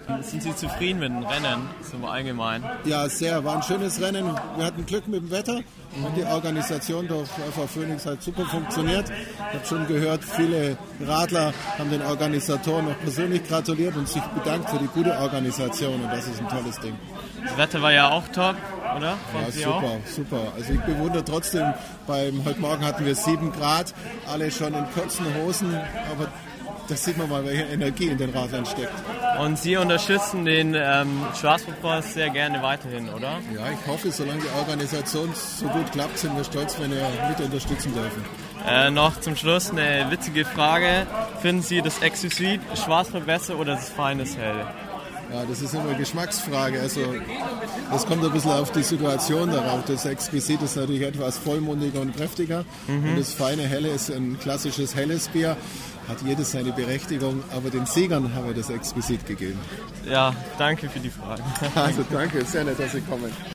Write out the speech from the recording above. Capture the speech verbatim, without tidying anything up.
Sind Sie zufrieden mit dem Rennen, so allgemein? Ja, sehr. War ein schönes Rennen. Wir hatten Glück mit dem Wetter und die Organisation durch F V Phoenix hat super funktioniert. Ich habe schon gehört, viele Radler haben den Organisatoren noch persönlich gratuliert und sich bedankt für die gute Organisation und das ist ein tolles Ding. Das Wetter war ja auch top, oder? Fand Ja, Sie super, auch? super. Also ich bewundere trotzdem, beim, heute Morgen hatten wir sieben Grad, alle schon in kurzen Hosen, aber das sieht man mal, welche Energie in den Radlern steckt. Und Sie unterstützen den ähm, Schwarzwaldkurs sehr gerne weiterhin, oder? Ja, ich hoffe, solange die Organisation so gut klappt, sind wir stolz, wenn wir mit unterstützen dürfen. Äh, noch zum Schluss eine witzige Frage. Finden Sie das Exquisit Schwarzwald besser oder das feines Helle? Ja, das ist immer eine Geschmacksfrage. Also, das kommt ein bisschen auf die Situation darauf. Das Exquisit ist natürlich etwas vollmundiger und kräftiger. Mhm. Und das feine Helle ist ein klassisches helles Bier. Hat jedes seine Berechtigung, aber den Siegern haben wir das Exquisit gegeben. Ja, danke für die Frage. Also danke, sehr nett, dass Sie kommen.